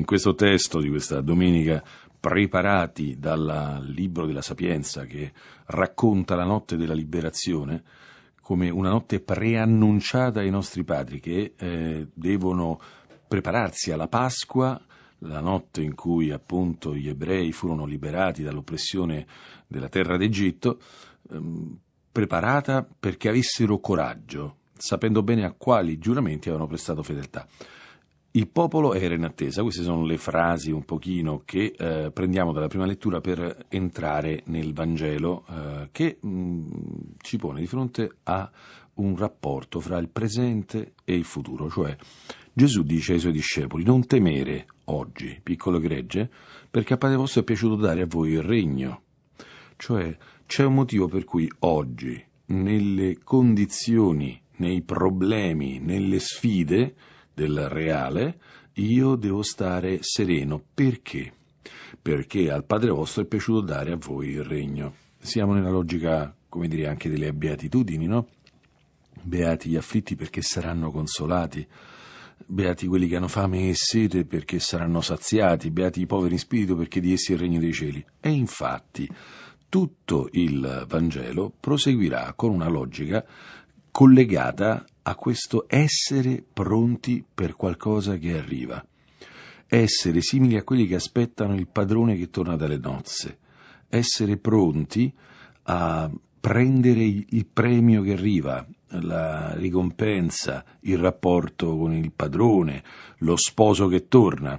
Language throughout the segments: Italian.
In questo testo di questa domenica, preparati dal libro della Sapienza che racconta la notte della liberazione come una notte preannunciata ai nostri padri che devono prepararsi alla Pasqua, la notte in cui appunto gli ebrei furono liberati dall'oppressione della terra d'Egitto, preparata perché avessero coraggio, sapendo bene a quali giuramenti avevano prestato fedeltà. Il popolo era in attesa. Queste sono le frasi un pochino che prendiamo dalla prima lettura per entrare nel Vangelo che ci pone di fronte a un rapporto fra il presente e il futuro. Cioè Gesù dice ai suoi discepoli: non temere oggi, piccolo gregge, perché a Padre vostro è piaciuto dare a voi il regno. Cioè c'è un motivo per cui oggi, nelle condizioni, nei problemi, nelle sfide del reale, io devo stare sereno. Perché? Perché al Padre vostro è piaciuto dare a voi il regno. Siamo nella logica, come dire, anche delle beatitudini, no? Beati gli afflitti perché saranno consolati, beati quelli che hanno fame e sete perché saranno saziati, beati i poveri in spirito perché di essi è il regno dei cieli. E infatti tutto il Vangelo proseguirà con una logica collegata a questo essere pronti per qualcosa che arriva, essere simili a quelli che aspettano il padrone che torna dalle nozze, essere pronti a prendere il premio che arriva, la ricompensa, il rapporto con il padrone, lo sposo che torna.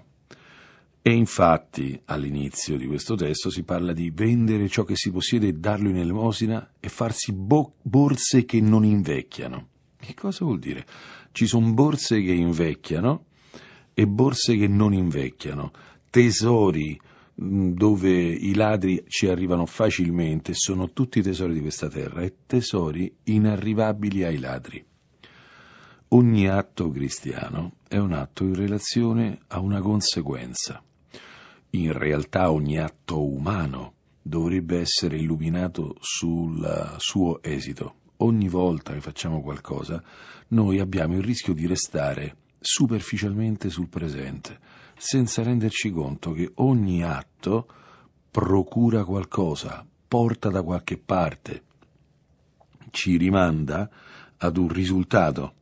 E infatti all'inizio di questo testo si parla di vendere ciò che si possiede e darlo in elemosina e farsi borse che non invecchiano. Che cosa vuol dire? Ci sono borse che invecchiano e borse che non invecchiano, tesori dove i ladri ci arrivano facilmente, sono tutti tesori di questa terra e tesori inarrivabili ai ladri. Ogni atto cristiano è un atto in relazione a una conseguenza. In realtà ogni atto umano dovrebbe essere illuminato sul suo esito. Ogni volta che facciamo qualcosa, noi abbiamo il rischio di restare superficialmente sul presente, senza renderci conto che ogni atto procura qualcosa, porta da qualche parte, ci rimanda ad un risultato.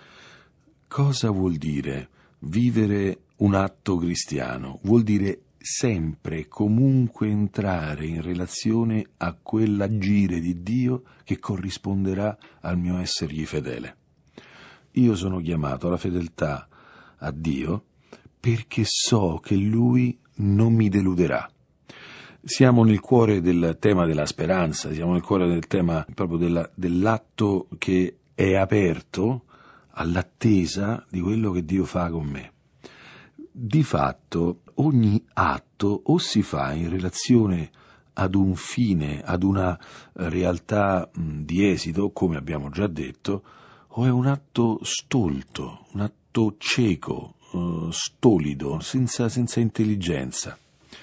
Cosa vuol dire vivere un atto cristiano? Vuol dire sempre e comunque entrare in relazione a quell'agire di Dio che corrisponderà al mio essergli fedele. Io sono chiamato alla fedeltà a Dio perché so che Lui non mi deluderà. Siamo nel cuore del tema della speranza, siamo nel cuore del tema proprio dell'atto che è aperto all'attesa di quello che Dio fa con me. Di fatto ogni atto o si fa in relazione ad un fine, ad una realtà di esito, come abbiamo già detto, o è un atto stolto, un atto cieco, stolido, senza intelligenza.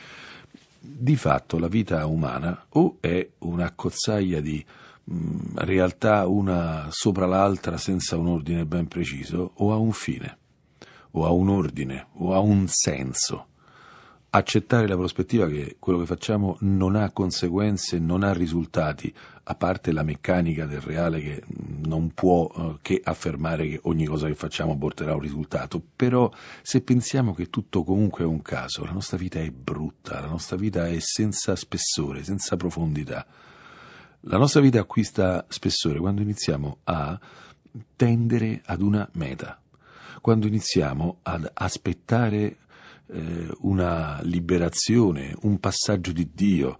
Di fatto la vita umana o è un'accozzaglia di realtà una sopra l'altra senza un ordine ben preciso, o ha un fine, o ha un ordine, o ha un senso. Accettare la prospettiva che quello che facciamo non ha conseguenze, non ha risultati, a parte la meccanica del reale che non può che affermare che ogni cosa che facciamo porterà a un risultato. Però se pensiamo che tutto comunque è un caso, la nostra vita è brutta, la nostra vita è senza spessore, senza profondità. La nostra vita acquista spessore quando iniziamo a tendere ad una meta, quando iniziamo ad aspettare una liberazione, un passaggio di Dio,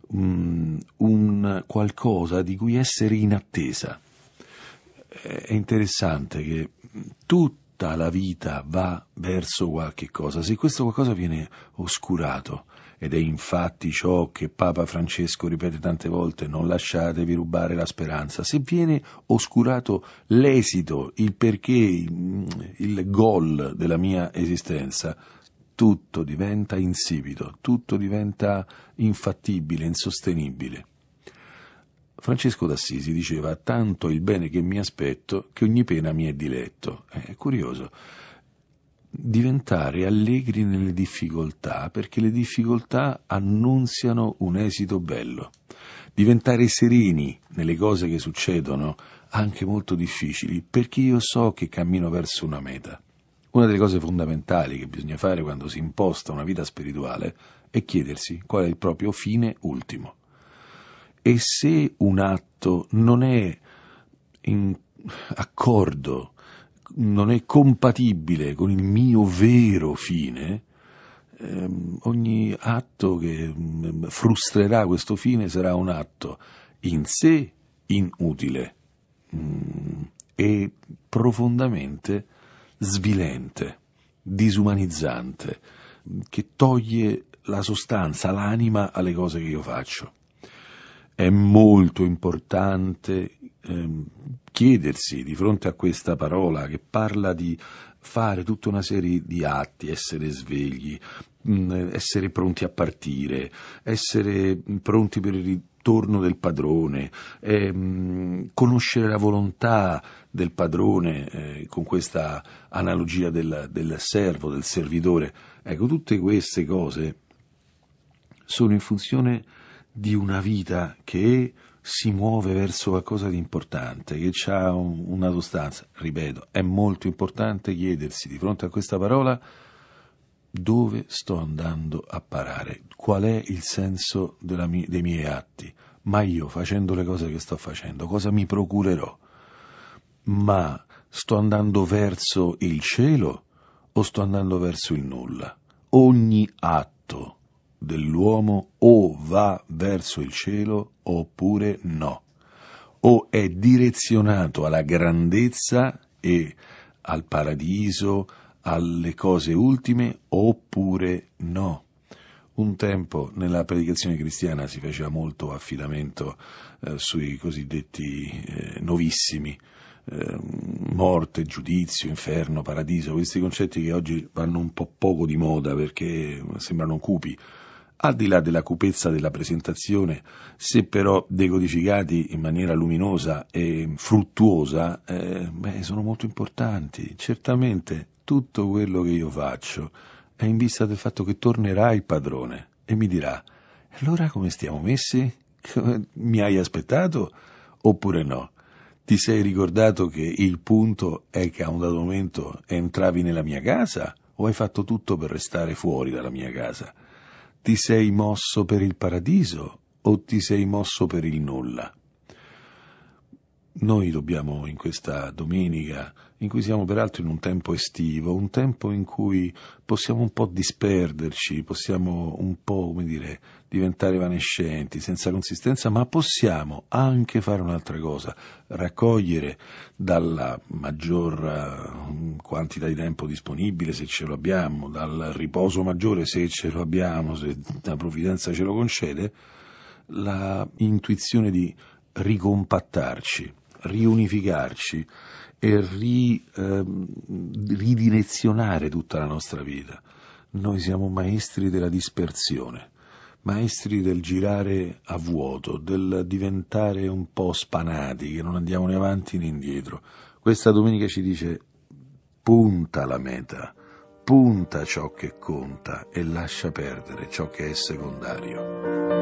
un qualcosa di cui essere in attesa. È interessante che tutta la vita va verso qualche cosa. Se questo qualcosa viene oscurato, ed è infatti ciò che Papa Francesco ripete tante volte: non lasciatevi rubare la speranza. Se viene oscurato l'esito, il perché, il goal della mia esistenza, tutto diventa insipido, tutto diventa infattibile, insostenibile. Francesco d'Assisi diceva: tanto il bene che mi aspetto che ogni pena mi è diletto. È curioso. diventare allegri nelle difficoltà, perché le difficoltà annunziano un esito bello. Diventare sereni nelle cose che succedono, anche molto difficili, perché io so che cammino verso una meta. Una delle cose fondamentali che bisogna fare quando si imposta una vita spirituale è chiedersi qual è il proprio fine ultimo. E se un atto non è in accordo, non è compatibile con il mio vero fine, ogni atto che frustrerà questo fine sarà un atto in sé inutile e profondamente svilente, disumanizzante, che toglie la sostanza, l'anima alle cose che io faccio. È molto importante chiedersi di fronte a questa parola che parla di fare tutta una serie di atti, essere svegli, essere pronti a partire, essere pronti per il ritorno del padrone, conoscere la volontà del padrone con questa analogia del servo, del servitore. Ecco, tutte queste cose sono in funzione di una vita che si muove verso qualcosa di importante, che ha una sostanza. Ripeto, è molto importante chiedersi di fronte a questa parola dove sto andando a parare, qual è il senso dei miei atti, ma io facendo le cose che sto facendo, cosa mi procurerò? Ma sto andando verso il cielo o sto andando verso il nulla? Ogni atto dell'uomo o va verso il cielo oppure no, o è direzionato alla grandezza e al paradiso, alle cose ultime, oppure no. Un tempo nella predicazione cristiana si faceva molto affidamento sui cosiddetti novissimi, morte, giudizio, inferno, paradiso, questi concetti che oggi vanno un po' poco di moda perché sembrano cupi. Al di là della cupezza della presentazione, se però decodificati in maniera luminosa e fruttuosa, sono molto importanti. Certamente tutto quello che io faccio è in vista del fatto che tornerà il padrone e mi dirà: allora come stiamo messi? Mi hai aspettato oppure no? Ti sei ricordato che il punto è che a un dato momento entravi nella mia casa o hai fatto tutto per restare fuori dalla mia casa? Ti sei mosso per il paradiso o ti sei mosso per il nulla? Noi dobbiamo in questa domenica, in cui siamo peraltro in un tempo estivo, un tempo in cui possiamo un po' disperderci, possiamo un po', diventare evanescenti, senza consistenza, ma possiamo anche fare un'altra cosa, raccogliere dalla maggior quantità di tempo disponibile, se ce lo abbiamo, dal riposo maggiore, se ce lo abbiamo, se la provvidenza ce lo concede, la intuizione di ricompattarci, riunificarci e ridirezionare tutta la nostra vita. Noi siamo maestri della dispersione, maestri del girare a vuoto, del diventare un po' spanati, che non andiamo né avanti né indietro. Questa domenica ci dice: punta alla meta, punta ciò che conta e lascia perdere ciò che è secondario.